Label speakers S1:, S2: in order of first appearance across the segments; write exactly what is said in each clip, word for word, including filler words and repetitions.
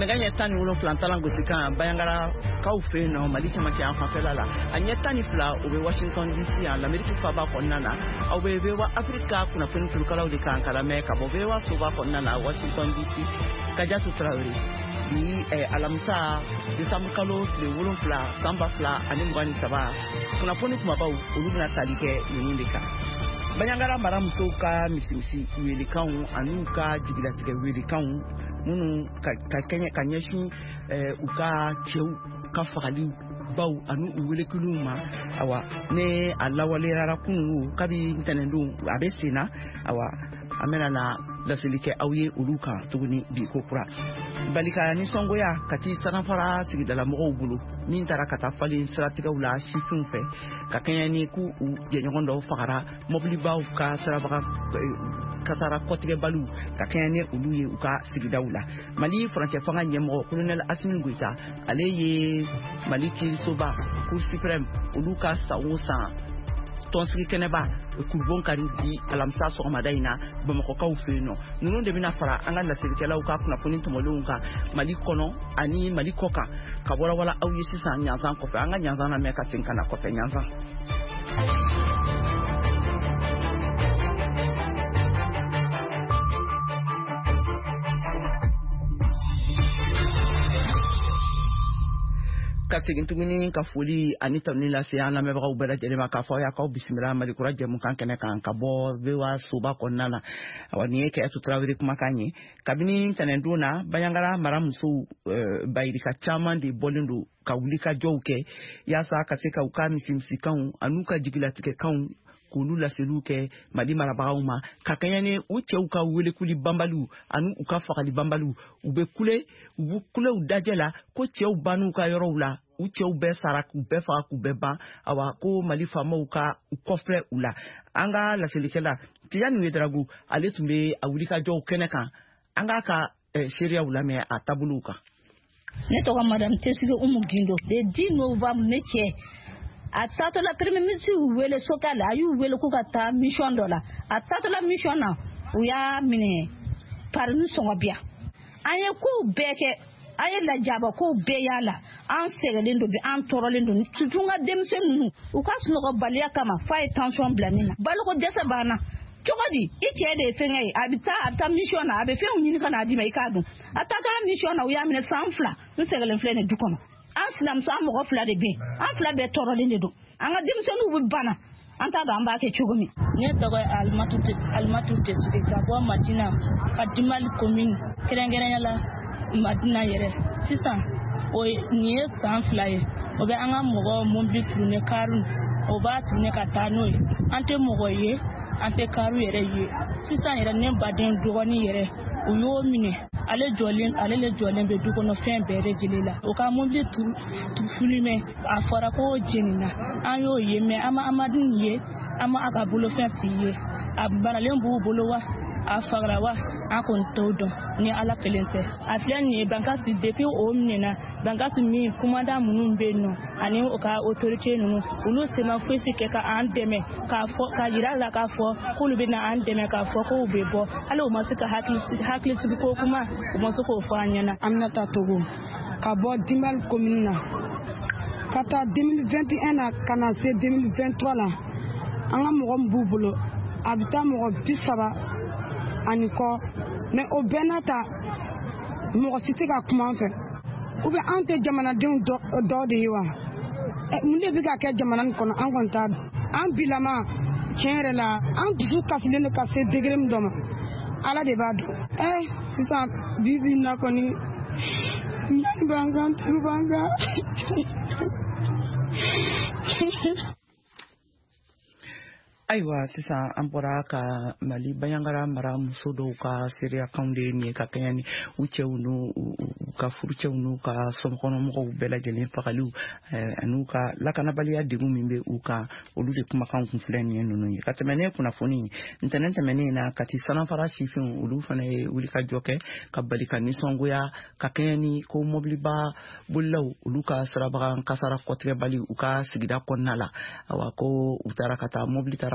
S1: nɛgɛ tan ni wolonfila talan gosi kan Bayangara kaw fɛ yen nɔ Mali cɛmancɛ yan fanfɛla la a ɲɛ tan ni fila o bɛ Washington D C yan l'Amérique faaba kɔnɔna na aw bɛ V O A Africa kunnafoni turukalaw de kan ka lamɛn ka bɔ V O A soba kɔnɔna na Washington D C Kadiatou Traoré bi alamisa décembre kalo tile wolonfila san ba fila ani mugan ni saba kunnafoni kumabaw olu bɛna tali kɛ ninnu de kan. Bayangara mara musow ka misimisi welekanw an'u ka jigilatigɛ welekanw minnu ka kɛɲɛ ka ɲɛsin u ka cɛw ka fagali baw ani u welekiliw ma awa ne a lawaleyara kunun kabi ntɛnɛndon a bɛ sen na awa an bɛna na laseli kɛ aw ye olu kan tuguni bi ko kura balika nisɔngoya ka ti sanafara sigidala mɔgɔw bolo min taara ka taa falen siratigɛw la sifinw fɛ ka kɛɲɛ ni k'u jɛɲɔgɔn dɔw fagara mobilibaw ka sirabaga kasara kɔtigɛbaliw ka kɛɲɛ ni olu ye u ka sigidaw la Mali furancɛ fanga ɲɛmɔgɔ colonel Assimi Goïta ale ye Mali kiirisoba Cour suprême olu ka san o san tɔnsigi kɛnɛba kurubon kari di alamisa sɔgɔmada in na Bamakɔkaw fɛ yen nɔ ninnu de bɛna fara an ka laselikɛlaw ka kunnafoni tɔmɔlenw kan Mali kɔnɔ ani Mali kɔ kan ka wɔrɔwala aw ye sisan ɲanzan kɔfɛ an ka ɲanzan lamɛn ka segin ka na kɔfɛ ɲanzan. Ka segin tuguni ka foli ani tɔni lase an lamɛnbagaw bɛɛ lajɛlen ma k'a fɔ aw y'a k'aw bisimila Malikura jɛmukan kɛnɛ kan ka bɔ V O A soba kɔnɔna na awa nin ye Kadiatou Traoré kumakan ye kabini ntɛnɛndon na Bayangara mara musow bayirika caman de bɔlen don ka wuli ka jɔw kɛ yaasa ka se ka u ka misimisikanw an'u ka jigilatigɛkanw k'olu laseliw kɛ Mali marabagaw ma ka kɛɲɛ ni u cɛw ka welekuli banbaliw ani u ka fagali banbaliw u bɛ kule u bɛ kulew dajɛ la ko cɛw ban'u ka yɔrɔw la u cɛw bɛɛ sara k'u bɛɛ faga k'u bɛɛ ban awa ko Mali faamaw ka u kɔfilɛ u la an ka laselikɛla Tijani Wederawogo ale tun bɛ a wulikajɔw kɛnɛ kan an k'a ka seereyaw lamɛn a taabolow kan.
S2: Ne tɔgɔ Madame Tesige Umu Gindo le dix novembre ne cɛ a taatɔla premier ministre y'u wele Soka la a y'u wele k'u ka taa mission dɔ la a taatɔla mission na u y'a minɛ pari ni sɔngɔbiya an ye kow bɛɛ kɛ an ye lajaba kow bɛɛ y'a la an sɛgɛlen don bi an tɔɔrɔlen don surtout n ka denmisɛnnin ninnu u ka sunɔgɔbaliya kama f'a ye tension bila ne na baloko dɛsɛ banna cogo di i cɛ de ye fɛngɛ ye a bɛ taa a bɛ taa mission na a bɛ fɛnw ɲini ka n'a d'i ma i k'a dun a taatɔla mission na u y'a minɛ san fila n sɛgɛlen filɛ nin du kɔnɔ an sinamuso an mɔgɔ fila de bɛ yen an fila bɛɛ tɔɔrɔlen de don an ka denmisɛnninw bɛ bana an t'a dɔn an b'a kɛ cogo min.
S3: Ne tɔgɔ ye Alimatu Tesige ka bɔ Madina ka Dimali commune kɛrɛnkɛrɛnya la Madina yɛrɛ sisan o nin ye san fila ye o bɛ an ka mɔgɔ mobili turune karu o b'a turune ka taa n'o ye an tɛ mɔgɔ ye an tɛ karu yɛrɛ ye sisan yɛrɛ ne baden dɔgɔnin yɛrɛ u y'o minɛ ale jɔlen ale le jɔlen bɛ du kɔnɔ fɛn bɛɛ lajɛlen la o ka mobili turu filime a fɔra ko jenina an y'o ye mɛ an ma amadu ye an ma a ka bolofɛn si ye a banalen b'u bolo wa a fagara wa an kɔni t'o dɔn ni ala kelen tɛ a filɛ nin ye bankasi depuis o minɛna bankasi min commandant minnu bɛ yen nɔ ani o ka autorité ninnu olu se ma fosi kɛ ka an dɛmɛ k'a fɔ ka yira la k'a fɔ k'olu bɛ na an dɛmɛ k'a fɔ k'u bɛ bɔ hali u ma se ka hakilisigi ko kuma u ma se k'o fɔ an ɲɛna.
S4: Aminata Togo ka bɔ Dimbali commune na ka taa deux mille vingt et un na ka na se deux mille vingt trois la an ka mɔgɔ min b'u bolo a bɛ taa mɔgɔ bi saba ani kɔ mais o bɛɛ n'a ta mɔgɔ si tɛ ka kuma an fɛ ou bien an tɛ jamanadenw dɔ de ye wa mun de bɛ ka kɛ jamana nin kɔnɔ an kɔni t'a dɔn an bilama tiɲɛ yɛrɛ la an dusu kasilen don ka se degré min dɔ ma ala de b'a dɔn ɛ sisan bi bi in na kɔni ɲani b'an kan tulu b'an kan.
S1: Ayiwa sisan an bɔra ka Mali Bayangara mara muso dɔw ka seereyakanw de nin ye ka kɛɲɛ ni u cɛw n'u ka furucɛw n'u ka somɔgɔnɔmɔgɔw bɛɛ lajɛlen fagaliw an'u ka lakanabaliya degun min bɛ u kan olu de kumakan kun filɛ nin ye ninnu ye ka tɛmɛ ne kunnafoni ntɛnɛn tɛmɛnen na Kati sanafara sifin olu fana ye wulikajɔ kɛ ka bali ka nisɔngoya ka kɛɲɛ ni ko mobiliba bolilaw olu ka sirabagan kasara kɔtigɛbali u ka sigida kɔnɔna la awa ko u taara ka taa mobili taara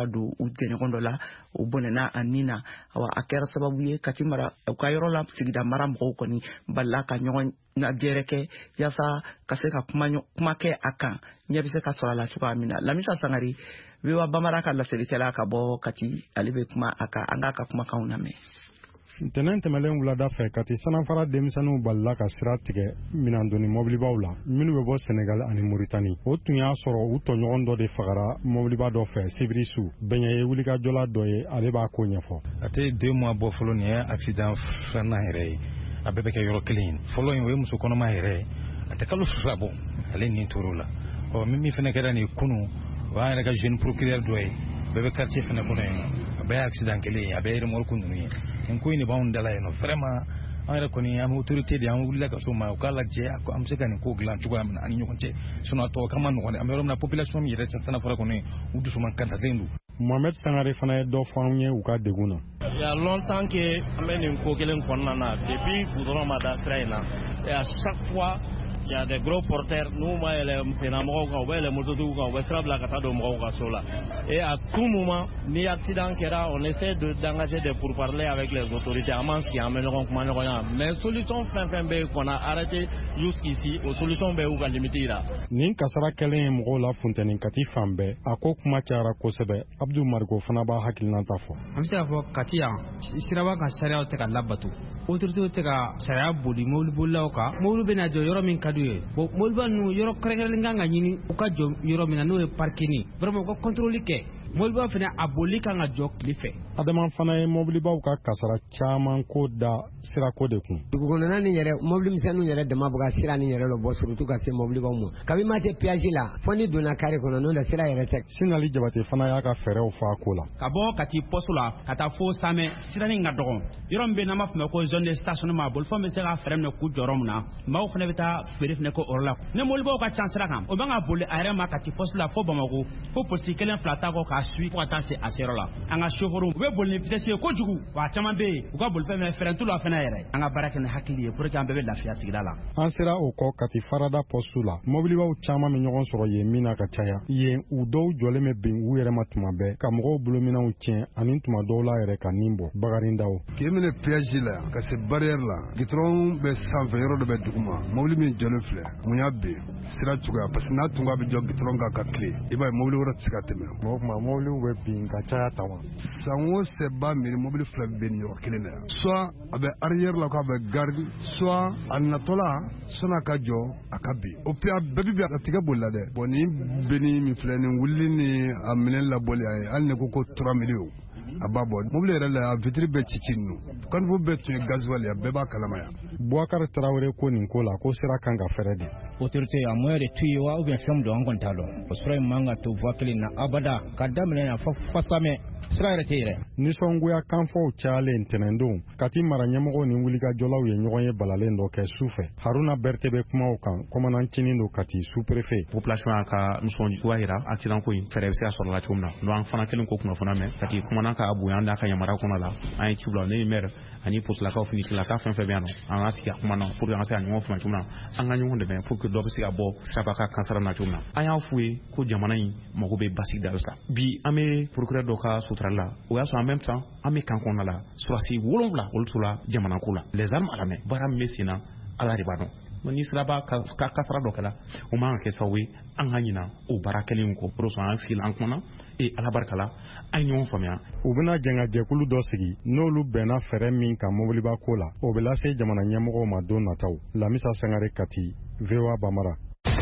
S1: ka don u tɛɲɔgɔn dɔ la u bɔnɛna a nin na awa a kɛra sababu ye Kati mara u ka yɔrɔ la sigida mara mɔgɔw kɔni balila ka ɲɔgɔn najɛrɛ kɛ yaasa ka se ka kuma kuma kɛ a kan ɲɛ bɛ se ka sɔrɔ a la cogoya min na Lamisa Sangare V O A Bamara ka lasɛlikɛla ka bɔ Kati ale bɛ kuma a kan an k'a ka kumakanw lamɛn.
S5: Ntɛnɛn tɛmɛlen wulada fɛ Kati sanafara denmisɛnninw balila ka sira tigɛ minandonni mobilibaw la minnu bɛ bɔ Senegal ani Mauritanie o tun y'a sɔrɔ u tɔɲɔgɔn dɔ de fagara mobiliba dɔ fɛ sibiri su bɛɲɛ ye wulikajɔla dɔ ye ale b'a ko ɲɛfɔ.
S6: A tɛ deux mois bɔ fɔlɔ nin ye accident filanan yɛrɛ ye a bɛɛ bɛ kɛ yɔrɔ kelen ye fɔlɔ in o ye muso kɔnɔma yɛrɛ ye a tɛ kalo fila bɔ ale nin tor'o la ɔ min min fɛnɛ kɛra nin kunu o y'an yɛrɛ ka jeune procureur dɔ ye bɛɛ bɛ quartier fɛnɛ kɔnɔ yen a bɛɛ ye accident kelen ye a bɛɛ ye remorque ninnu ye nin ko in de b'anw dala yen nɔ vraiment an yɛrɛ kɔni an bɛ autorité de an wulila ka so ma u k'a lajɛ an bɛ se ka nin ko dilan cogoya min na ani ɲɔgɔn cɛ sinon a tɔ kama nɔgɔn an bɛ yɔrɔ min na population min yɛrɛ sanafara kɔni u dusuma kantalen don.
S5: Mohamed Sangare fana ye dɔ fɔ anw ye u ka degun na.
S7: Il y a longtemps que an bɛ nin ko kelen kɔnɔna na depuis goudron ma da sira in na et à chaque fois il y a des gros porteurs n'u ma yɛlɛ sennamɔgɔw kan u bɛ yɛlɛ mototigiw kan u bɛ sira bila ka taa don mɔgɔw ka so la et à tout moment ni accident kɛra on essaie de d'engager des pourparlers avec les autorités an b'an sigi an bɛ ɲɔgɔn kuma ɲɔgɔn ya mais solution fɛn fɛn bɛ qu'on a arrêté jusqu'ici o solution bɛ y'u ka limite yira.
S5: Nin kasara kɛlen ye mɔgɔw la funtɛni Kati fan bɛɛ a ko kuma cayara kosɛbɛ Abdou Marigo fana b'a hakilinata fɔ.
S8: An bɛ se k'a fɔ Kati yan siraba kan sariyaw tɛ ka labato autorités tɛ ka sariya boli mobilibolilaw kan mobili bɛna jɔ yɔrɔ min ka d'u ye bon mobiliba ninnu yɔrɔ kɛrɛnkɛrɛnnen kan ka ɲini u ka jɔ yɔrɔ min na n'o ye parking vraiment u ka contrôle kɛ mobiliba fana a boli kan ka jɔ tile fɛ. Adama fana ye mobilibaw ka kasara caman ko da sirako de kun.
S9: Dugukɔnɔna ni yɛrɛ mobili misɛnninw yɛrɛ dama bɛ ka sira ni yɛrɛ lɔ bɔ surtout ka se mobilibaw ma kabi ma se péage la fo ni donna carré kɔnɔ n'o la sira yɛrɛ tɛ.
S5: Sinali Jabate fana y'a ka fɛɛrɛw fɔ a ko la.
S8: Ka bɔ Kati poste la ka taa fo Samɛ sira nin ka dɔgɔn yɔrɔ min bɛ n'an b'a fɔ ko zone de stationnement bolifɛn bɛ se ka fɛɛrɛ minɛ k'u jɔyɔrɔ min na maaw fana bɛ taa feere fana ko o yɔrɔ la ni mobilibaw ka ca sira kan o bɛ ka boli a yɛrɛ ma Kati poste la fo Bamako fo polisi kelen fila ta kɔ k'a suit fo ka taa se a seyɔrɔ la an ka chauffeur u bɛ boli ni vitesse ye kojugu wa caman bɛ yen u ka bolifɛn fɛnɛ fɛrɛn t'u la fɛnɛ yɛrɛ an ka baara kɛ ni hakili ye pour que an bɛɛ bɛ lafiya sigida la.
S5: An sera o kɔ Kati farada poste la mobilibaw caman bɛ ɲɔgɔn sɔrɔ yen min na ka caya yen u dɔw jɔlen bɛ bin u yɛrɛ ma tuma bɛɛ ka mɔgɔw bolominɛw tiɲɛ ani tuma dɔw la yɛrɛ ka nin bɔ Bagarindaw.
S10: K'i minɛ péage la ka se barrière la gitɔrɔn bɛ sanfɛ yɔrɔ dɔ bɛ duguma mobili min jɔlen filɛ mun y'a ben sira cogoya parce que n'a tun bɛ jɔ gitɔrɔn kan ka tile i b'a ye mobili wɛrɛ tɛ se ka tɛmɛ.
S5: O tuma mobiliw bɛ bin ka caya tan wa.
S10: San o san b'a miiri mobili fila bɛ nin yɔrɔ kelen na yan soit a bɛ arrière la k'a bɛ garde soit a natɔla sɔnni a ka jɔ a ka bin o puis a bɛɛ bɛ bin a tigɛ boli la dɛ bon nin benni min filɛ nin wulili ni a minɛ labɔli a ye hali ne ko ko trois millions a b'a bɔ mobili yɛrɛ la a vitre bɛɛ ci ci ninnu kanifo bɛɛ tun ye gasoil ye a bɛɛ b'a kalama yan.
S5: Bouakar Traoré ko nin ko la ko sira kan ka fɛrɛ de.
S11: Autorité a moyen de tuer wa ou bien fɛn min don an kɔni t'a dɔn o sira in man ka to voie kelen na abada ka daminɛ yan fo Fasamɛ sira yɛrɛ tɛ yɛrɛ.
S5: Nisɔngoya kanfɔw cayalen ntɛnɛndon Kati mara ɲɛmɔgɔw ni wulikajɔlaw ye ɲɔgɔn ye balalen dɔ kɛ sufɛ Haruna Berete bɛ kumaw kan kɔmanancinin don Kati sous-préfet.
S12: Population y'a ka nisɔngoya yira accident ko in fɛɛrɛ bɛ se ka sɔrɔ la cogo min na donc an fana kelen ko kunnafoniya mɛn Kati kumana ka bonya an d'a ka yamaruya kɔnɔ la an ye ci bila ne ye maire ani posilakaw finitilaka fɛn fɛn bɛ yan nɔ an ka sigi a kuma na pour que an ka se ka ɲɔgɔn faamuya cogo min na an ka ɲɔgɔn dɛmɛ pour que dɔ bɛ se ka bɔ siraba ka kansara na cogo min na an y'a f'u ye ko jamana in mago bɛ basigi da sa bi an bɛ procureur dɔ ka suturali la o y'a sɔrɔ en même temps an bɛ kan kɔnɔna la surasi wolonwula olu tora jamana ko la les armes à la main baara min bɛ sen na ala de b'a dɔn ni siraba ka kasara dɔ kɛla o man ka kɛ sababu ye an ka ɲina o baara kɛlen kɔ pour que an sigi an kumana e ala barika la an ye ɲɔgɔn faamuya.
S5: U bɛna jɛngajɛkulu dɔ sigi n'olu bɛnna fɛɛrɛ min kan mobiliba ko la o bɛ lase jamana ɲɛmɔgɔw ma don nataw. Lamisa Sangare Kati V O A Bamara.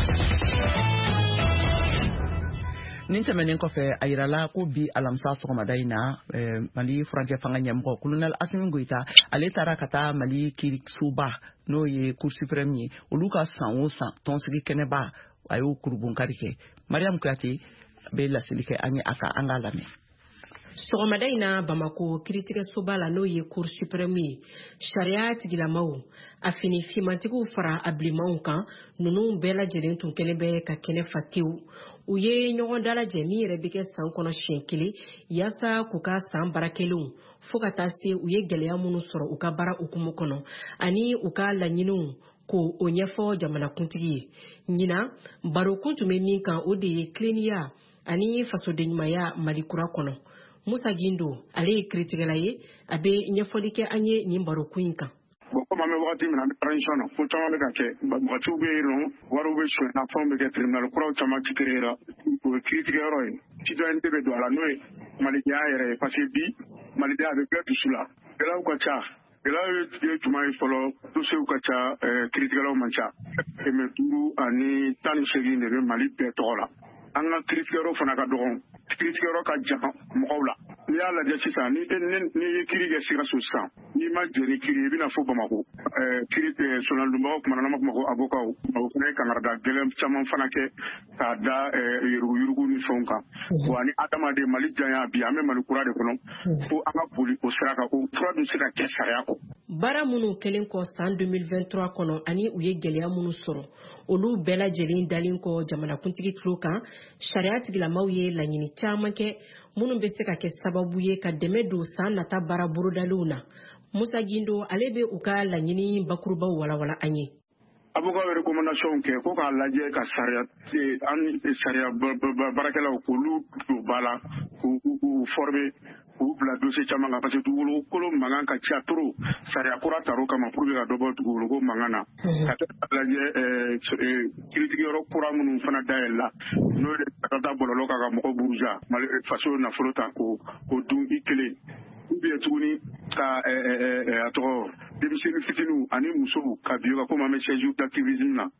S1: Nin tɛmɛnen kɔfɛ a yirala ko bi alamisa sɔgɔmada in na Mali furancɛ fanga ɲɛmɔgɔ Colonel Assimi Goïta ale taara ka taa Mali kiirisoba n'o ye Cour suprême ye olu ka san o san tɔnsigi kɛnɛba a y'o kurubunkari kɛ Mariam Kuyate bɛ laseli kɛ an ye a ka an k'a lamɛn.
S13: Sɔgɔmada in na Bamako kiiritigɛsoba la n'o ye Cour suprême ye sariya tigilamaw a fini fimantigiw fara a bilenmanw kan ninnu bɛɛ lajɛlen tun kɛlen bɛ ka kɛnɛ fa tewu u ye ɲɔgɔn dalajɛ min yɛrɛ bɛ kɛ san kɔnɔ siɲɛ kelen yaasa k'u ka san baarakɛlenw fo ka taa se u ye gɛlɛya minnu sɔrɔ u ka baara hukumu kɔnɔ ani u ka laɲiniw ko o ɲɛfɔ jamanakuntigi ye ɲina barokun tun bɛ min kan o de ye tileniya ani fasodenɲumanya Mali kura kɔnɔ. Musa Gindo ale ye critique-la ye a bɛ ɲɛfɔli kɛ an ye nin baro kun in kan.
S14: Bon, comme on a wagati min na transition na ko caman bɛ ka kɛ mɔgɔtiw bɛ yen nɔ wariw bɛ soɲɛ na fɛnw bɛ kɛ tribunal kuraw caman ci créé la o ye critique yɔrɔ ye citoyenneté bɛ don a la n'o ye malidenya yɛrɛ ye parce que bi malidenya a bɛ bɛɛ dusu la gɛlɛyaw ka ca gɛlɛyaw ye jumɛn ye fɔlɔ dossiers ka ca kiiritigɛlaw man ca kɛmɛ duuru ani tan ni seegin de bɛ Mali bɛɛ tɔgɔ la an ka kiiritigɛyɔrɔ fana ka dɔgɔn kiiritigɛyɔrɔ ka jan mɔgɔw la n'i y'a lajɛ sisan ni n'i ye kiiri kɛ Sikaso sisan n'i ma jɛ ni kiiri ye i bɛna fɔ Bamako kiiri sonaldunbagaw kuma na n'an b'a fɔ o ma ko avocat o fana ye kangarida gɛlɛn caman fana kɛ k'a da yuruguyurugu ni fɛnw kan bon ani adamaden Mali janya bi an bɛ Mali kura de kɔnɔ fo an ka boli o sira kan o fura dun se ka kɛ sariya kɔ.
S13: Baara minnu kɛlen kɔ san deux mille vingt-trois kɔnɔ ani u ye gɛlɛya minnu sɔrɔ olu bɛɛ lajɛlen dalen kɔ jamanakuntigi tulo kan sariya tigilamaw ye laɲini caman kɛ minnu bɛ se ka kɛ sababu ye ka dɛmɛ don san nata baara borodalenw na. Musa Gindo ale bɛ u ka laɲini bakurubaw walawala an ye.
S14: Avocat ye recommandation kɛ ko k'a lajɛ ka sariya an sariya baarakɛlaw k'olu don ba la k'u former k'u bila dossier caman kan parce que dugukolo kolo mankan ka ca trop sariya kura tar'o kama pour que ka dɔ bɔ dugukolo ko mankan na ka lajɛ kiiritigiyɔrɔ kura minnu fana dayɛlɛ la n'o ye ka taa bɔlɔlɔ kan ka mɔgɔ buruja faso nafolo ta k'o dun i kelen ou bien tuguni ka a tɔgɔ denmisɛnnin fitininw ani musow ka bio ka komi an bɛ siège d'activisme na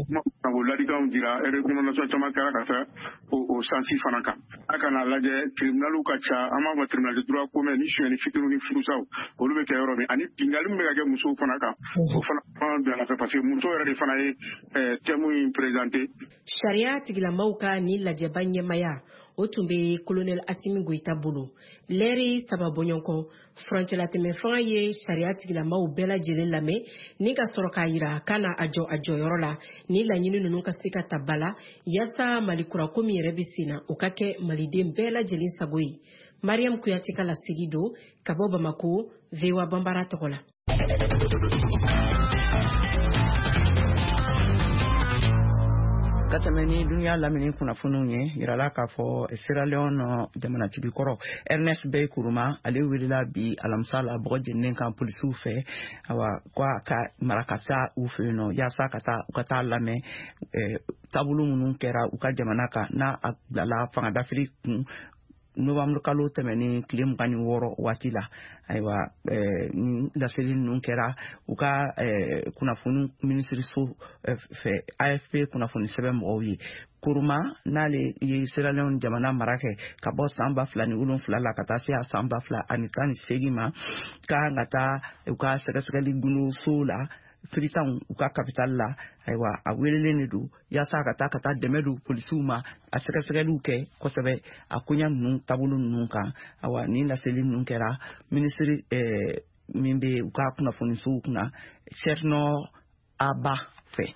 S14: ka o ladikanw dira recommandation caman kɛra ka fɛ o sansi fana kan a kana lajɛ tribunaliw ka ca an b'a fɔ tribunal de droit commun ni sonyɛni fitininw ni furusaw olu bɛ kɛ yɔrɔ min ani bingali min bɛ ka kɛ musow fana kan o fana fana bila la fɛ parce que muso yɛrɛ de fana ye thème in présenté.
S13: Sariya tigilamaw ka ni lajɛba ɲɛmaya o tun bɛ colonel Asimi Goita bolo lɛri saba bɔɲɔgɔn furancɛlatɛmɛ fanga ye sariya tigilamaw bɛɛ lajɛlen lamɛn ni ka sɔrɔ k'a yira ka na a jɔ a jɔyɔrɔ la ni laɲini ninnu ka se ka ta ba la yaasa Mali kura ko min yɛrɛ bɛ sen na o ka kɛ maliden bɛɛ lajɛlen sago ye. Mariam Kuyate ka lasigi don ka bɔ Bamako V O A Bambara tɔgɔ la.
S1: ka tɛmɛ ni dunuya lamini kunnafoniw ye yirala k'a fɔ Sierra Leone jamanatigi kɔrɔ Ernest Bai Koroma ale welela bi alamisa la bɔgɔ jeninen kan polisiw fɛ awa ko a ka mara ka taa u fɛ yen nɔ yaasa ka taa u ka taa lamɛn taabolo minnu kɛra u ka jamana kan n'a a bilala fangadafiri kun novembre kalo tɛmɛni tile mugan ni wɔɔrɔ waati la ayiwa ni laseli ninnu kɛra u ka kunnafoni minisiriso fɛ A F P kunnafoni sɛbɛn mɔgɔw ye Koroma n'ale ye Sierra Leone jamana mara kɛ ka bɔ san ba fila ni wolonfila la ka taa se a san ba fila ani tan ni seegin ma kan ka taa u ka sɛgɛsɛgɛli gundo la Freetown u ka capital la ayiwa a welelen de don yaasa ka taa ka taa dɛmɛ don polisiw ma a sɛgɛsɛgɛliw kɛ kosɛbɛ a koɲa ninnu taabolo ninnu kan awa ni laseli ninnu kɛra minisiri min bɛ u ka kunnafonisow kunna Cherno Aba fɛ.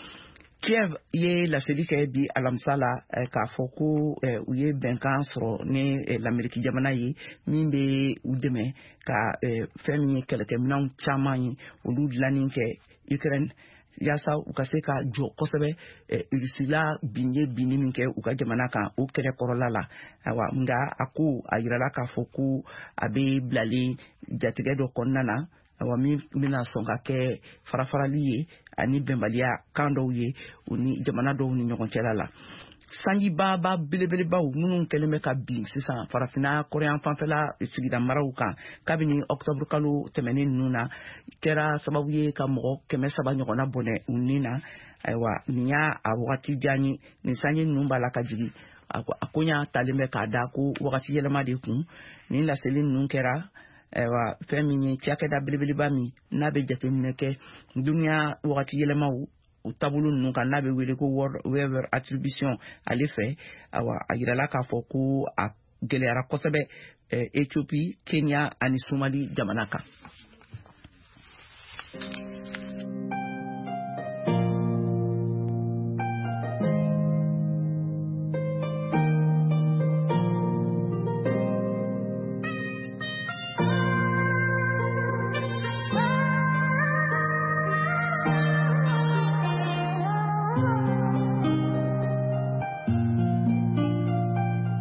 S1: Kiev ye laseli kɛ bi alamisa la k'a fɔ ko u ye bɛnkan sɔrɔ ni l'Amérique jamana ye min bɛ u dɛmɛ ka fɛn min ye kɛlɛkɛminɛnw caman ye olu dilanni kɛ Ukraine yaasa u ka se ka jɔ kosɛbɛ Rusila bin ye binni min kɛ u ka jamana kan o kɛlɛ kɔrɔla la awa nga a ko a yirala k'a fɔ ko a bɛ bilalen jatigɛ dɔ kɔnɔna na awa min bɛna sɔn ka kɛ farafarali ye ani bɛnbaliya kan dɔw ye u ni jamana dɔw ni ɲɔgɔn cɛla la. Sanjibaba belebelebaw minnu kɛlen bɛ ka bin sisan farafina kɔrɔyan fanfɛla sigida maraw kan kabini octobre kalo tɛmɛnen ninnu na kɛra sababu ye ka mɔgɔ kɛmɛ saba ɲɔgɔnna bɔnɛ u ni na ayiwa nin y'a a wagati diya ye nin sanji ninnu b'a la ka jigin a ko ɲa talen bɛ k'a da ko wagati yɛlɛma de kun nin laseli ninnu kɛra ayiwa fɛn min ye cakɛda belebeleba min n'a bɛ jateminɛ kɛ dunuya wagati yɛlɛmaw u taabolo ninnu kan n'a bɛ wele ko World Weather Attribution ale fɛ awa a yirala k'a fɔ ko a gɛlɛyara kosɛbɛ Ethiopie, Kenya ani Somali jamana kan.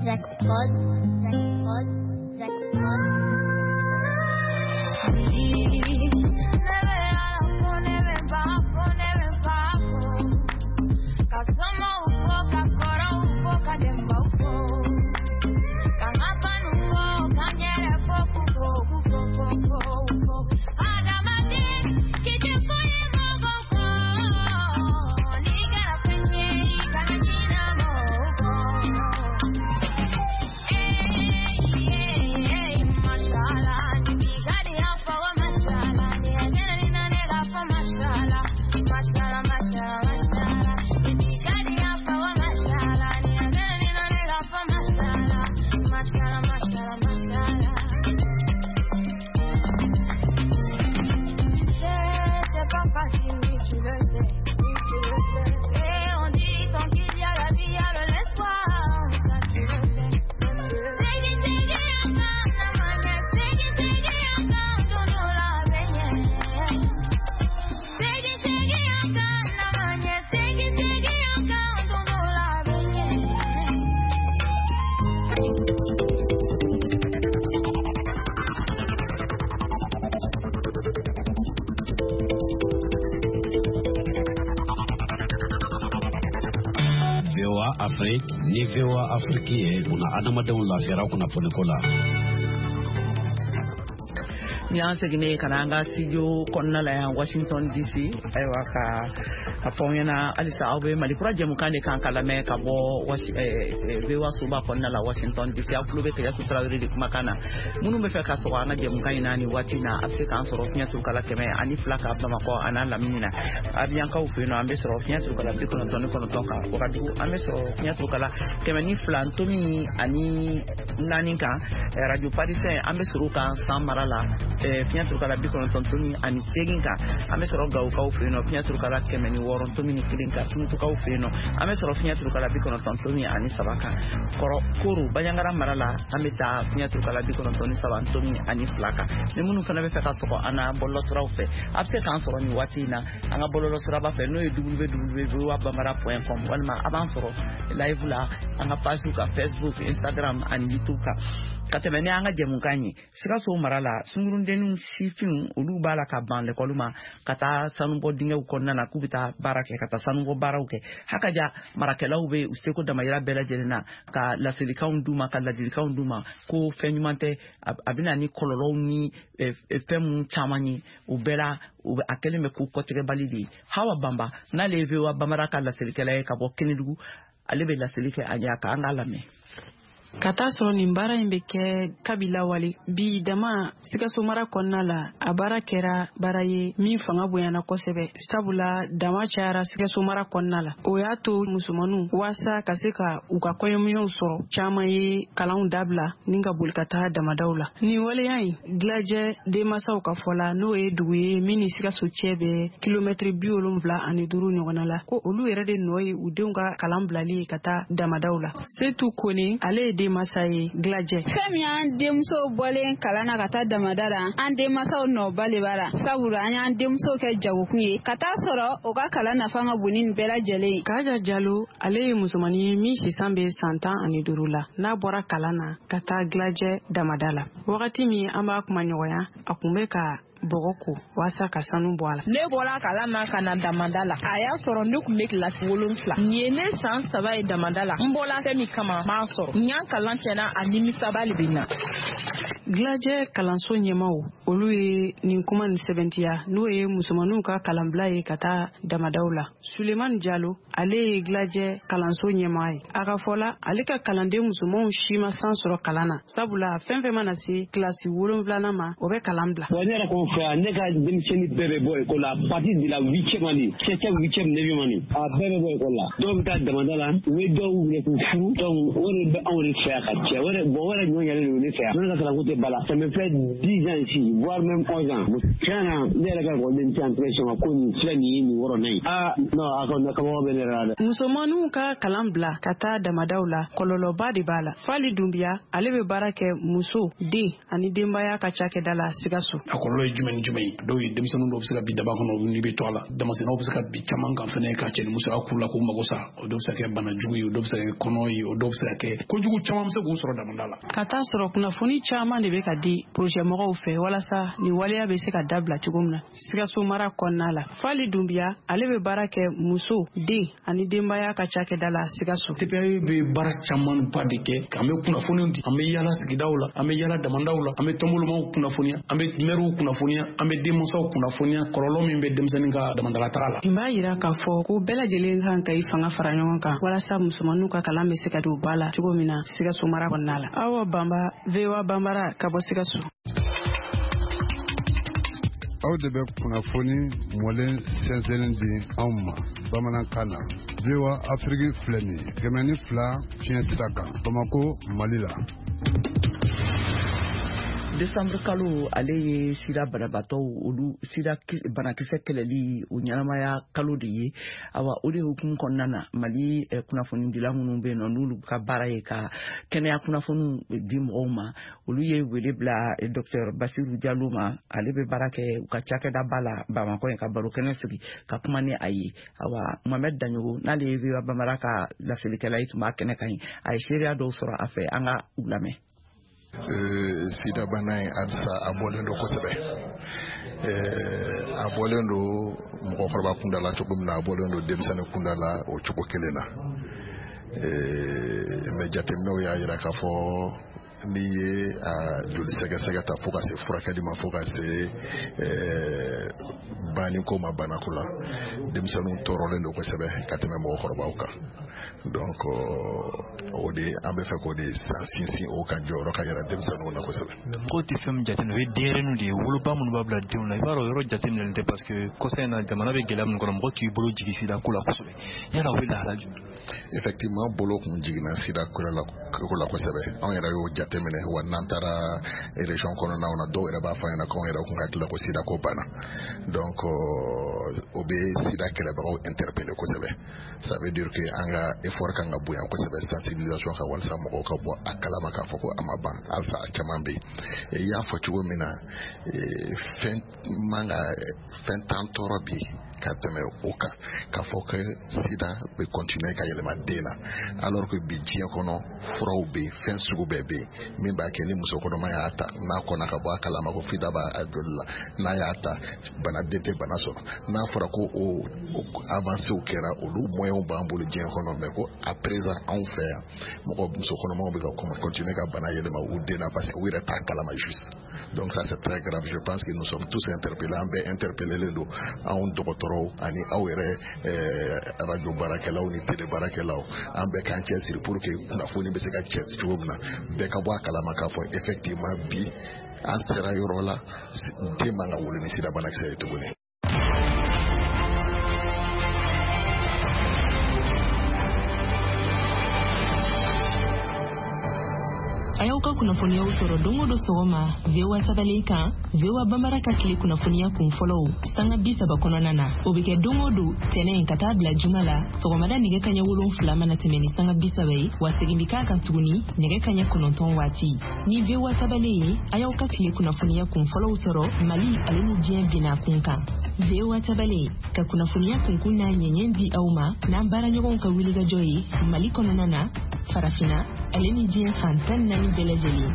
S15: Jackpot, jackpot, jackpot.
S16: Afrique ni V O A Afrique ye kuna adamadenw lafiyara kunnafoniko la.
S1: Ni an seginne ka na an ka studio kɔnɔna la yan Washington D C ayiwa ka ka fɔ n ɲɛna halisa aw bɛ Malikura jɛmukan de kan ka lamɛn ka bɔ V O A soba kɔnɔna la Washington D C aw tulo bɛ Kɛɲɛsu Tarawele de kumakan na minnu bɛ fɛ ka sɔgɔ an ka jɛmukan in na ni waati in na a bɛ se k'an sɔrɔ fiɲɛ turukala kɛmɛ ani fila ka Bamakɔ a n'a lamini na Abiyankaw fɛ yen nɔ an bɛ sɔrɔ fiɲɛ turukala bi kɔnɔntɔn ni kɔnɔntɔn kan Wagadugu an bɛ sɔrɔ fiɲɛ turukala kɛmɛ ni fila ntomi ani naani kan Radio Parisien an bɛ sɔrɔ kan San Mara la fiɲɛ turukala bi kɔnɔntɔn ntomi ani seegin kan an bɛ sɔrɔ Gawukaw fɛ yen nɔ fiɲɛ turukala kɛmɛ ni wɔɔrɔ ntomi ni kelen kan Tuntukaw fɛ yen nɔ an bɛ sɔrɔ fiɲɛ turukala bi kɔnɔntɔn ntomi ani saba kan Kɔrɔ Koro Banyankara mara la an bɛ taa fiɲɛ turukala bi kɔnɔntɔn ni saba ntomi ani fila kan ni minnu fana bɛ fɛ ka sɔgɔ an na bɔlɔlɔsiraw fɛ a bɛ se k'an sɔrɔ nin waati in na an ka bɔlɔlɔsiraba fɛ n'o ye w w w point v o a bambara point com walima a b'an sɔrɔ live la an ka page kan Facebook Instagram ani YouTube kan ka tɛmɛ ni an ka jɛmukan ye Sikaso mara la sungurundenninw sifinw olu b'a la ka ban lekɔli ma ka taa sanubɔ dingɛw kɔnɔna na k'u bɛ taa baara kɛ ka taa sanubɔ baaraw kɛ hakaja marakɛlaw bɛ u seko damayira bɛɛ lajɛlen na ka laselikanw d'u ma ka ladilikanw d'u ma ko fɛn ɲuman tɛ a bɛna ni kɔlɔlɔw ni fɛn minnu caman ye u bɛɛ la a kɛlen bɛ k'u kɔtigɛbali de ye Hawa Bamba n'ale ye V O A Bambara ka laselikɛla ye ka bɔ Kɛnɛdugu ale bɛ laseli kɛ a ɲɛ kan an k'a lamɛn.
S17: Ka taa sɔrɔ nin baara in bɛ kɛ kabila wale bi dama Sikaso mara kɔnɔna la a baara kɛra baara ye min fanga bonyana kosɛbɛ sabula dama cayara Sikaso mara kɔnɔna la o y'a to musomanninw waasa ka se ka u ka kɔɲɔminɛnw sɔrɔ caman ye kalanw dabila ni ka boli ka taa damadaw la nin waleya in Gilajɛ denmasaw ka fɔ la n'o ye dugu ye min ni Sikaso cɛ bɛ kilomɛtiri bi wolonwula ani duuru ɲɔgɔnna la ko olu yɛrɛ de nɔ ye u denw ka kalan bilali ka taa damadaw la Setu Kone ale ye denmasa ye Gilajɛ.
S18: Fɛn min an denmusow bɔlen kalan na ka taa damada la an denmasaw nɔba le b'ara sabula an y'an denmusow kɛ jagokun ye ka taa sɔrɔ o ka kalan nafa ka bon ni bɛɛ lajɛlen ye.
S17: Kaja Jalo ale ye musomanin ye min sisan bɛ san tan ani duuru la n'a bɔra kalan na ka taa Gilajɛ damada la wagati min an b'a kuma ɲɔgɔnya a kun bɛ ka bɔgɔ ko waasa ka sanu bɔ a la.
S3: Ne bɔra kalan na ka na damada la a y'a sɔrɔ ne kun bɛ kilasi wolonwula nin ye ne san saba ye damada la n bɔla fɛn min kama m'a sɔrɔ n y'an kalan tiɲɛna a nimisaba le bɛ n na.
S17: Gilajɛ kalanso ɲɛmaw olu ye nin kuma nin sɛbɛntiya n'o ye musomaninw ka kalanbila ye ka taa damadaw la. Sulemani Jalo ale ye Gilajɛ kalanso ɲɛmaa ye a ka fɔla ale ka kalanden musomanw si ma san sɔrɔ kalan na sabula fɛn fɛn mana se kilasi wolonwulanan ma o bɛ kalan bila.
S19: Ne ka denmisɛnnin bɛɛ bɛ bɔ ekɔli la partir de la huitième année septième huitième neuvième année a bɛɛ bɛ bɔ ekɔli la dɔw bɛ taa damada la u bɛ dɔw wele k'u furu donc o de bɛ anw de fɛ yan ka cɛ o de bon o de ɲɔgɔn yɛrɛ de ne fɛ yan ne ka kalanko tɛ bala ça me fait dix ans ici voire même onze ans tiana ne la ga golden impression ko ni flani ni woro nay ah no akon na kamo be rada
S17: musomanu ka kalambla kata damadaula kololoba de bala fali dumbia alebe barake muso de ani dembaya ka chake dala sigaso
S20: akolo jumen jumay do demsanu do bisa bi daba kono ni be tola damase no bisa bi chaman kan fene ka chen muso akula ko magosa o do bisa ke bana jugu o do bisa ke kono o do bisa ke ko jugu chama muso go soro damandala
S17: kata soro kuna foni chama de be ka di projet mo fe wala sa ni waliya be se ka dabla chugumna sigaso mara konnala fali dumbia alebe barake muso de ani dembaya ka chake dala sigaso
S20: tepe be barak chaman padike kambe kuna foni ndi ambe yala sigidawla ambe yala damandawla ambe tombolo mo kuna foni ambe meru kuna foni ambe demosa kuna foni korolo mi be demseninga damandala tala
S17: imba yira ka fo ko bela jelen han kai fanga fara nyonga ka wala sa musumanu ka kalambe se ka do bala chugomina sigaso mara konnala awa bamba vewa bambara ka bo sigaso
S10: aw de bɛ kunnafoni mɔlen sɛnsɛnnin di anw ma bamanankan na vewa afiriki filɛ nin ye kɛmɛ ni fila fiɲɛ sira kan bamako mali la.
S1: Décembre kalo ale ye sira banabatɔw olu sira banakisɛ kɛlɛli o ɲɛnamaya kalo de ye awa o de hukumu kɔnɔna na Mali kunnafoni dila minnu bɛ yen nɔ n'olu ka baara ye ka kɛnɛya kunnafoniw di mɔgɔw ma olu ye wele bila Docteur Basiru Jalo ma ale bɛ baara kɛ u ka cakɛda ba la Bamakɔ yen ka baro kɛnɛ sigi ka kuma ni a ye awa Mohamed Daɲogo n'ale ye Vewa Bambara ka laselikɛla ye tun b'a kɛnɛ kan ye a ye seereya dɔw sɔrɔ a fɛ an ka u lamɛn.
S21: Sida bana in alisa a bɔlen don kosɛbɛ a bɔlen don mɔgɔkɔrɔba kunda la cogo min na a bɔlen don denmisɛnnin kunda la o cogo kelen na mais jateminɛw y'a jira k'a fɔ n'i ye a joli sɛgɛsɛgɛ ta fo ka se furakɛli ma fo ka se banni ko ma banako la denmisɛnninw tɔɔrɔlen don kosɛbɛ ka tɛmɛ mɔgɔkɔrɔbaw kan donc o de an bɛ fɛ k'o de sinsin o kan jɔyɔrɔ ka yɛlɛ denmisɛnninw na kosɛbɛ.
S22: Ko tɛ fɛn min jateminɛ o ye denyɛrɛninw de ye woloba minnu b'a bila denw na i b'a dɔn yɔrɔ jateminɛlen tɛ parce que kɔsa in na jamana bɛ gɛlɛya min kɔnɔ mɔgɔ k'i bolo jigin sida ko la kosɛbɛ yala o bɛ lahala jumɛn.
S21: Effectivement bolo kun jiginna sida ko la ko la kosɛbɛ anw yɛrɛ y'o jateminɛ wa n'an taara région kɔnɔnaw na dɔw yɛrɛ b'a fɔ an ɲɛna k'anw yɛrɛ kun ka tila ko sida ko banna donc o bɛ sida kɛlɛbagaw interpeller kosɛbɛ ça veut dire que an ka effort kan ka bonya kosɛbɛ sensibilisation ka walasa mɔgɔw ka bɔ a kalama k'a fɔ ko a ma ban halisa a caman bɛ yen i y'a fɔ cogo min na fɛn man ka fɛn t'an tɔɔrɔ bi ka tɛmɛ o kan k'a fɔ ko sida bɛ continuer ka yɛlɛma den na alors que bi diɲɛ kɔnɔ furaw bɛ yen fɛn sugu bɛɛ bɛ yen min b'a kɛ ni muso kɔnɔma y'a ta n'a kɔnna ka bɔ a kalama ko sida b'a joli la n'a y'a ta bana den tɛ bana sɔrɔ n'a fɔra ko o avancéw kɛra olu moyens b'an bolo diɲɛ kɔnɔ mais ko à présent anw fɛ yan mɔgɔ muso kɔnɔmaw bɛ ka continuer ka bana yɛlɛma u den na parce que u yɛrɛ t'a kalama juste donc ça c'est très grave je pense que nous sommes tous interpellés an bɛɛ interpellés don anw dɔgɔtɔrɔ ani aw yɛrɛ radio baarakɛlaw ni télé baarakɛlaw an bɛɛ k'an cɛsiri pour que kunnafoni bɛ se ka cɛ cogo min na bɛɛ ka bɔ a kalama k'a fɔ effectivement bi an sera yɔrɔ la den man ka wolo ni sida banakisɛ ye tuguni.
S23: a y'aw ka kunnafoniyaw sɔrɔ don o don sɔgɔma Vewa Sabalen kan Vewa Bambara ka tile kunnafoniya kun fɔlɔw sanga bi saba kɔnɔna na o bɛ kɛ don o don tɛnɛn ka taa bila juma la sɔgɔmada nɛgɛ kaɲɛ wolonfila mana tɛmɛ ni sanga bi saba ye wa segin bi k'a kan tuguni nɛgɛ kaɲɛ kɔnɔntɔn waati ni Vewa Sabalen ye a y'aw ka tile kunnafoniya kun fɔlɔw sɔrɔ Mali ale ni diɲɛ binna kun kan Vewa Sabalen ka kunnafoniya kunkun n'a ɲɛɲɛ di aw ma n'an baaraɲɔgɔnw ka wulikajɔ ye Mali kɔnɔna na farafina ale ni diɲɛ fan tan naani bɛɛ lajɛlen.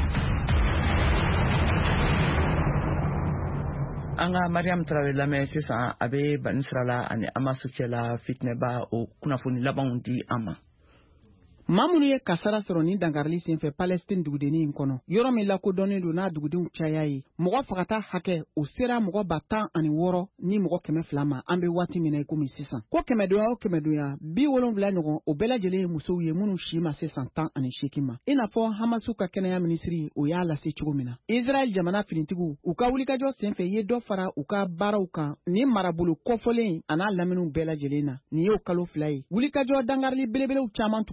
S1: An ka Mariam Traoré lamɛn sisan a bɛ Bani Sira la ani Amasu cɛla fitinɛba o kunnafoni labanw di an ma.
S24: maa minnu ye kasara sɔrɔ ni dankarili senfɛ Palestine dugudennin in kɔnɔ yɔrɔ min lakodɔnnen don n'a dugudenw caya ye mɔgɔ fagata hakɛ o sera mɔgɔ ba tan ani wɔɔrɔ ni mɔgɔ kɛmɛ fila ma an bɛ waati min na komi sisan ko kɛmɛdonya o kɛmɛdonya bi wolonwula ɲɔgɔn o bɛɛ lajɛlen ye musow ye minnu si ma se san tan ani seegin ma i n'a fɔ Hamasu ka kɛnɛya minisiri o y'a lase cogo min na Israel jamana finitigiw u ka wulikajɔ senfɛ ye dɔ fara u ka baaraw kan ni marabolo kɔfɔlen a n'a lamɛnniw bɛɛ lajɛlen na nin y'o kalo fila ye wulikajɔ dankarili belebelew caman tugulen ɲɔgɔn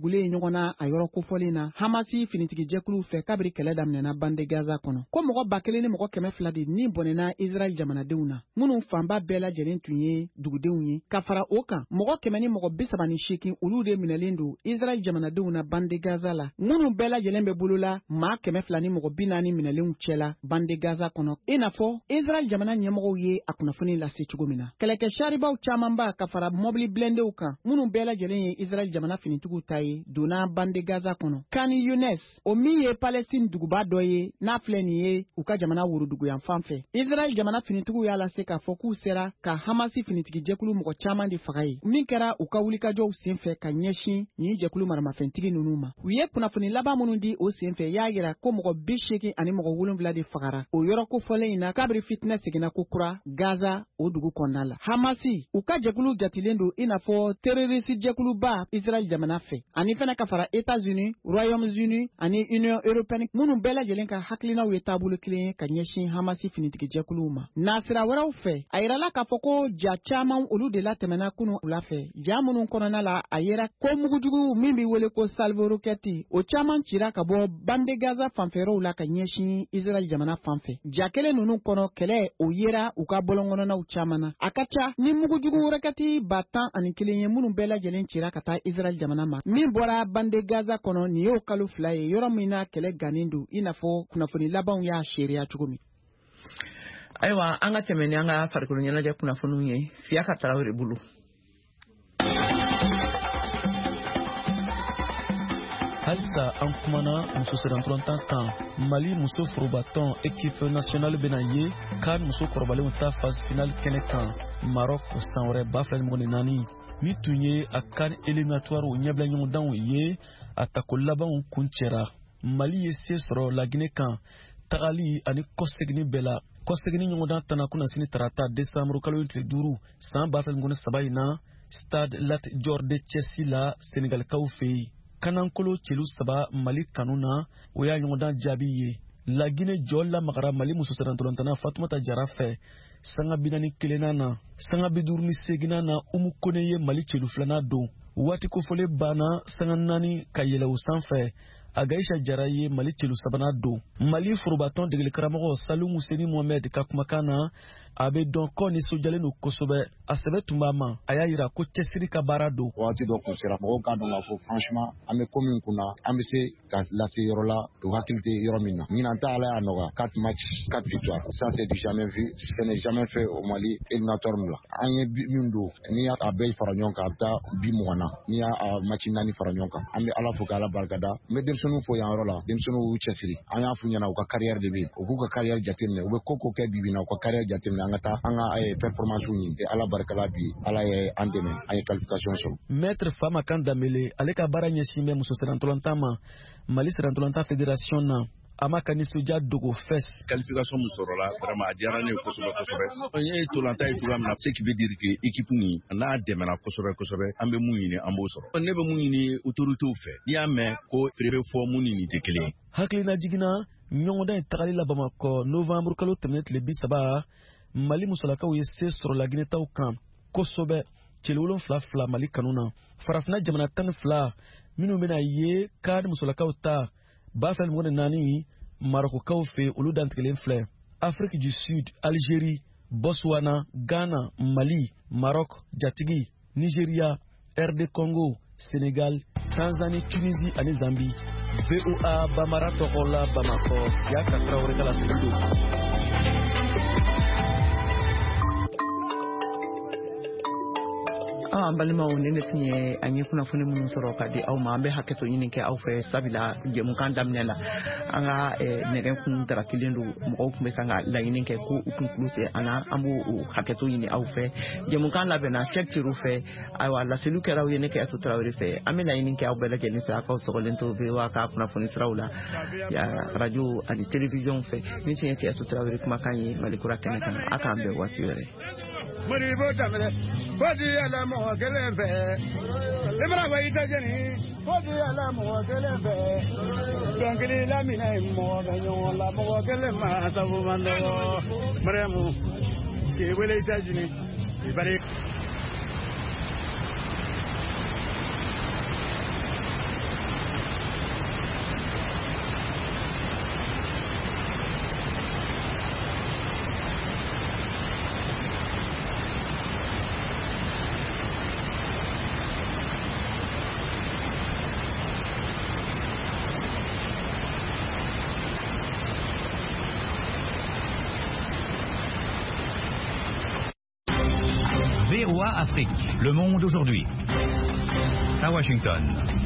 S24: ɲɔgɔn na a yɔrɔ kofɔlen na Hamasi finitigi jɛkuluw fɛ kabiri kɛlɛ daminɛna bande Gaza kɔnɔ ko mɔgɔ ba kelen ni mɔgɔ kɛmɛ fila de ni bɔnɛna Israel jamanadenw na minnu fanba bɛɛ lajɛlen tun ye dugudenw ye ka fara o kan mɔgɔ kɛmɛ ni mɔgɔ bi saba ni seegin olu de minɛlen don Israel jamanadenw na bande Gaza la minnu bɛɛ lajɛlen bɛ bolola maa kɛmɛ fila ni mɔgɔ bi naani minɛlenw cɛla bande Gaza kɔnɔ i n'a fɔ Israel jamana ɲɛmɔgɔw ye a kunnafoni lase cogo min na kɛlɛkɛ saribaw camanba ka fara mɔbili bilendenw kan minnu bɛɛ lajɛlen ye Israel jamana finitigiw ta ye donna bande Gaza kɔnɔ Kani Younes o min ye Palestine duguba dɔ ye n'a filɛ nin ye u ka jamana woroduguyan fan fɛ Israel jamana finitigiw y'a lase k'a fɔ k'u sera ka Hamasi finitigi jɛkulu mɔgɔ caman de faga ye min kɛra u ka wulikajɔw senfɛ ka ɲɛsin nin jɛkulu maramafɛntigi ninnu ma u ye kunnafoni laban minnu di o senfɛ y'a yira ko mɔgɔ bi seegin ani mɔgɔ wolonwula de fagara o yɔrɔ kofɔlen in na kabiri fitinɛ seginna ko kura Gaza o dugu kɔnɔna la Hamasi u ka jɛkulu jatilen don i n'a fɔ terroriste jɛkuluba Israel jamana fɛ ani fɛnɛ ka fara États-Unis Royaumes-Unis ani Union européenne minnu bɛɛ lajɛlen ka hakilinaw ye taabolo kelen ye ka ɲɛsin Hamasi finitigi jɛkuluw ma nasira wɛrɛw fɛ a yirala k'a fɔ ko ja caman olu de la tɛmɛna kunu wula fɛ ja minnu kɔnɔna la a yera ko mugujugu min bɛ wele ko salvo roquette o caman cira ka bɔ bande Gaza fanfɛɛrɛw la ka ɲɛsin Israel jamana fanfɛ ja kelen ninnu kɔnɔ kɛlɛ o yera u ka bɔlɔnkɔnɔnaw caman na a ka ca ni mugujugu roquette ba tan ani kelen ye minnu bɛɛ lajɛlen cira ka taa Israel jamana ma min bɔra bande Gaza kɔnɔ nin y'o kalo fila ye yɔrɔ min na kɛlɛ gannen don i n'a fɔ kunnafoni labanw y'a seereya cogo min
S1: ayiwa an ka tɛmɛ ni an ka farikolo ɲɛnajɛ kunnafoniw ye Siyaka Tarawele bolo
S2: halisa an kumana muso sirantɔlɔntan kan Mali muso forobatɔn équipe nationale bena ye CAN muso kɔrɔbalenw ta phase finale kɛnɛ kan Maroc san wɛrɛ ba fila ni mugan ni naani min tun ye a CAN éliminatoire ɲɛbila ɲɔgɔndanw ye a tako labanw kun cɛra Mali ye se sɔrɔ Laginɛ kan tagali ani kɔsegini bɛɛ la kɔsegini ɲɔgɔndan tana kuna sini tarata décembre kalo tile duuru san ba fila ni mugan ni saba in na stade Lat Dior de Thiès la Sénégalikaw fɛ yen kanankolo celu saba Mali kanu na o y'a ɲɔgɔndan jaabi ye Laginɛ jɔ lamagara Mali muso sirantɔlɔntana Fatumata Jara fɛ sanga bi naani kelenna na sanga bi duuru ni seginna na Umu Kone ye Mali celu filanan don waati kofɔlen banna sanga naani ka yɛlɛ o sanfɛ Agaisha Jara ye Mali celu sabanan don Mali forobatɔn degeli karamɔgɔ Salu Museni Mohamed ka kumakan na a bɛ dɔn kɔ nisɔndiyalen don kosɛbɛ a sɛbɛ tun b'a ma a y'a yira ko cɛsiri ka baara don
S4: waati dɔ kun sera mɔgɔw k'a dɔn k'a fɔ franchement an bɛ ko min kun na an bɛ se ka lase yɔrɔ la o hakili tɛ yɔrɔ min na ɲinan ta ala y'a nɔgɔya quatre matchs quatre victoires ça c'est du jamais vu ce n'est jamais fait au Mali éliminatoire la an ye min don n'i y'a bɛɛ fara ɲɔgɔn kan a bɛ taa bi mugan na n'i y'a match naani fara ɲɔgɔn kan an bɛ ala fo k'ala barikada n bɛ denmisɛnninw fo yan yɔrɔ la denmisɛnninw y'u cɛsiri an y'a f'u ɲɛna u ka carrière de bɛ yen u k'u ka carrière jateminɛ u bɛ ko ko kɛ bibi na u ka carrière jateminɛ an ka taa an ka performance ɲini ala barikala bi ala ye an dɛmɛ an ye qualification sɔrɔ
S2: maître Fama Kan Dambele ale ka baara ɲɛsin bɛ muso sirantɔlɔntan ma Mali sirantɔlɔntan fédération na a ma ka nisɔndiya dogo fes
S6: qualification min sɔrɔla vraiment a diyara ne ye kosɛbɛ kosɛbɛ n ye tolantan ye cogoya min na ce qui veut dire que équipe nin n'a dɛmɛna kosɛbɛ kosɛbɛ an bɛ mun ɲini an b'o sɔrɔ ne bɛ mun ɲini autorités fɛ n'i y'a mɛn ko préfet fɔ mun nin tɛ kelen ye
S2: hakilina jiginna ɲɔgɔndan in tagali la Bamakɔ novembre kalo tɛmɛnen tile bi saba Mali musolakaw ye se sɔrɔ Laginɛtaw kan kosɛbɛ cɛli wolonfila fila Mali kanu na farafina jamana tan ni fila minnu bɛna ye CAN musolakaw ta ba fila ni mugan ni naani Marokokaw fɛ olu dantigɛlen filɛ Afrique du Sud Algérie Botswana Ghana Mali Maroc Jatigi Nigeria R D Congo Sénégal Tanzanie Tunisie ani Zambie V O A Bamara tɔgɔ la Bamakɔ Siyaka Tarawele ka laseli don.
S1: an balimaw ne ne tun ye an ye kunnafoni minnu sɔrɔ ka di aw ma an bɛ hakɛto ɲini kɛ aw fɛ sabula jɛmukan daminɛ la an ka nɛgɛ kun darakilen don mɔgɔw tun bɛ kan ka laɲini kɛ ko u kun tulo tɛ an na an b'o hakɛto ɲini aw fɛ jɛmukan labɛnna Cheikh Tirou fɛ ayiwa laseliw kɛra aw ye ne Kɛyatu Tarawele fɛ an bɛ laɲini kɛ aw bɛɛ lajɛlen fɛ aw kaw sɔgɔlen to V O A ka kunnafoni siraw la radio ani télévision fɛ ni tun ye Kɛyatu Tarawele kumakan ye Malikura kɛnɛ kan a k'an bɛn waati wɛrɛ.
S7: Moribo damele kodi ala mo gelefe Ibra wa itajeni kodi ala mo gelefe Dongili la mina mo ganyo la mo gelema sabu mando Maremu ke wele itajeni ibare
S8: V O A Afrique. Le monde aujourd'hui. À Washington.